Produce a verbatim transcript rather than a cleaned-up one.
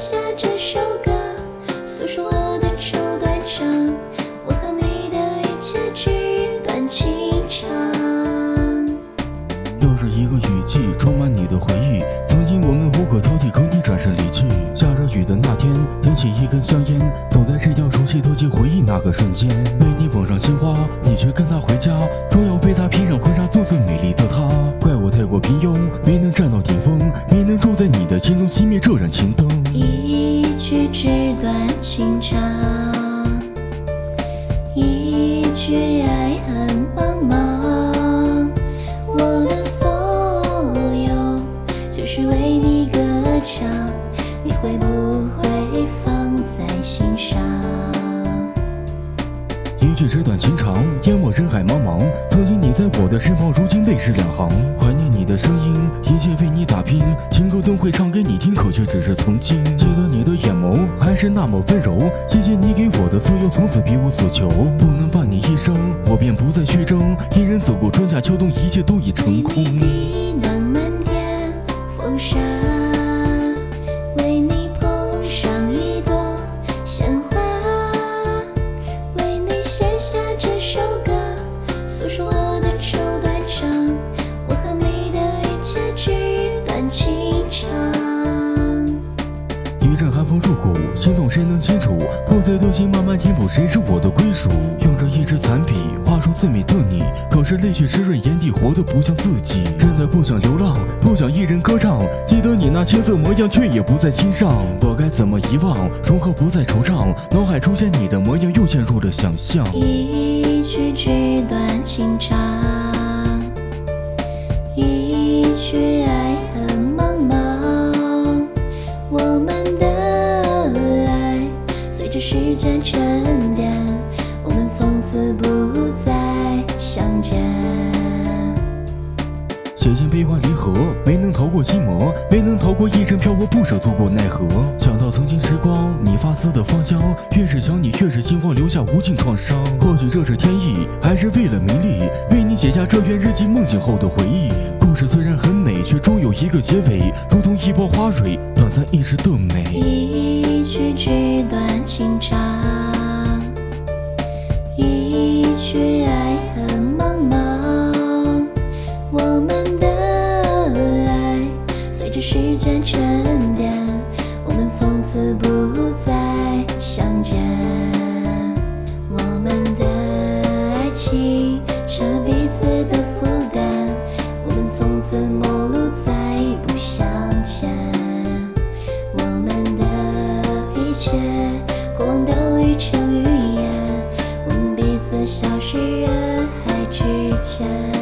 下这首歌，诉说我的愁断肠，我和你的一切纸短情长。 又是一个雨季，充满你的回忆。曾经我们无可挑剔，可你转身离去。下着雨的那天，点起一根香烟，走在这条熟悉透进回忆那个瞬间。为你捧上鲜花，你却跟他回家，说要为他披上婚纱，做最美丽的她。怪我太过平庸，没能站到顶峰，没能住在你的心中，熄灭这盏情灯。 一曲纸短情长，一曲爱恨茫茫，我的所有就是为你歌唱，你会不会放在心上？ 一句纸短情长，淹没人海茫茫。曾经你在我的身旁，如今泪湿两行。怀念你的声音，一切为你打拼。情歌都会唱给你听，可却只是曾经。记得你的眼眸还是那么温柔，谢谢你给我的自由，从此别无所求。不能伴你一生，我便不再去争。一人走过春夏秋冬，一切都已成空。 为你滴满天风沙，为你捧上一朵鲜花，为你写下这首歌，诉说我的愁断肠，我和你的一切纸短情长。 一阵寒风入骨，心动谁能清楚？破碎的心慢慢填补，谁是我的归属？用着一支残笔，画出最美的你，可是泪却湿润眼底，活得不像自己。真的不想流浪，不想一人歌唱，记得你那青涩模样，却也不在心上。我该怎么遗忘？如何不再惆怅？脑海出现你的模样，又陷入了想象。 一曲纸短情长，一曲爱恨茫茫，我们的爱随着时间沉淀，我们从此不再相见。 写进悲欢离合，没能逃过心魔，没能逃过一生漂泊，不舍渡过奈何。想到曾经时光，你发丝的芳香，越是想你越是心慌，留下无尽创伤。或许这是天意，还是为了名利，为你写下这篇日记，梦醒后的回忆。故事虽然很美，却终有一个结尾，如同一波花蕊，短暂一时的美。 一曲纸短情长，一曲爱恨茫茫，我们的爱随着时间沉淀，我们从此不再相见。我们的爱情成了彼此的负担，我们从此陌路，再不相见。我们的一切过往都已成云烟，我们彼此消失人海之间。